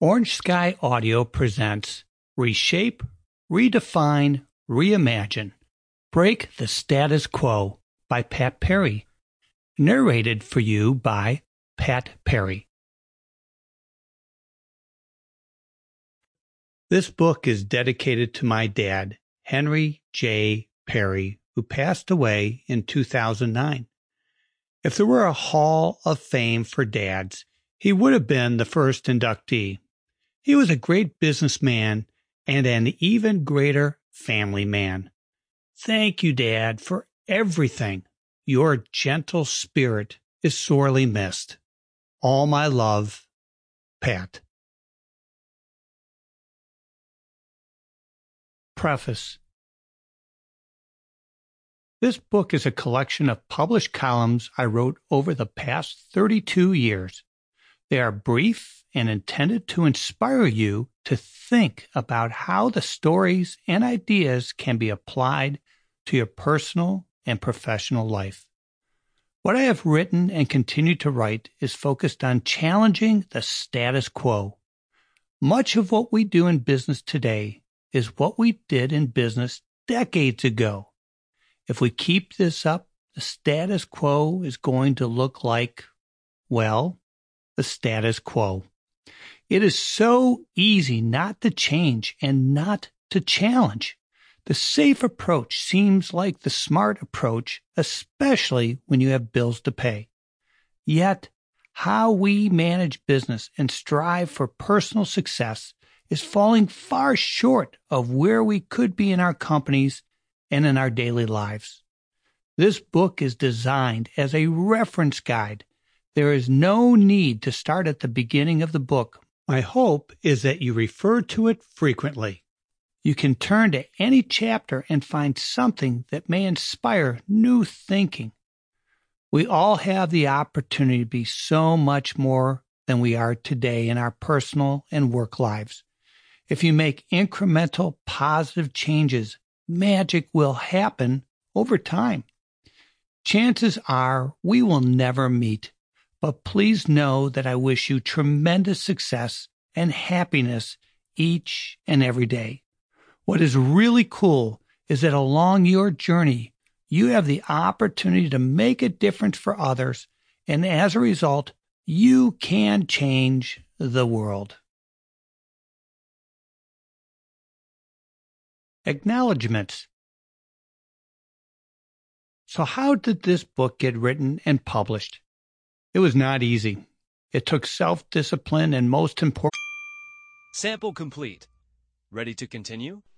Orange Sky Audio presents Reshape, Redefine, Reimagine. Break the Status Quo by Pat Perry. Narrated for you by Pat Perry. This book is dedicated to my dad, Henry J. Perry, who passed away in 2009. If there were a Hall of Fame for dads, he would have been the first inductee. He was a great businessman and an even greater family man. Thank you, Dad, for everything. Your gentle spirit is sorely missed. All my love, Pat. Preface. This book is a collection of published columns I wrote over the past 32 years. They are brief and intended to inspire you to think about how the stories and ideas can be applied to your personal and professional life. What I have written and continue to write is focused on challenging the status quo. Much of what we do in business today is what we did in business decades ago. If we keep this up, the status quo is going to look like, well, the status quo. It is so easy not to change and not to challenge. The safe approach seems like the smart approach, especially when you have bills to pay. Yet, how we manage business and strive for personal success is falling far short of where we could be in our companies and in our daily lives. This book is designed as a reference guide. There is no need to start at the beginning of the book. My hope is that you refer to it frequently. You can turn to any chapter and find something that may inspire new thinking. We all have the opportunity to be so much more than we are today in our personal and work lives. If you make incremental positive changes, magic will happen over time. Chances are we will never meet, but please know that I wish you tremendous success and happiness each and every day. What is really cool is that along your journey, you have the opportunity to make a difference for others, and as a result, you can change the world. Acknowledgements. So how did this book get written and published? It was not easy. It took self-discipline and most important... Sample complete. Ready to continue?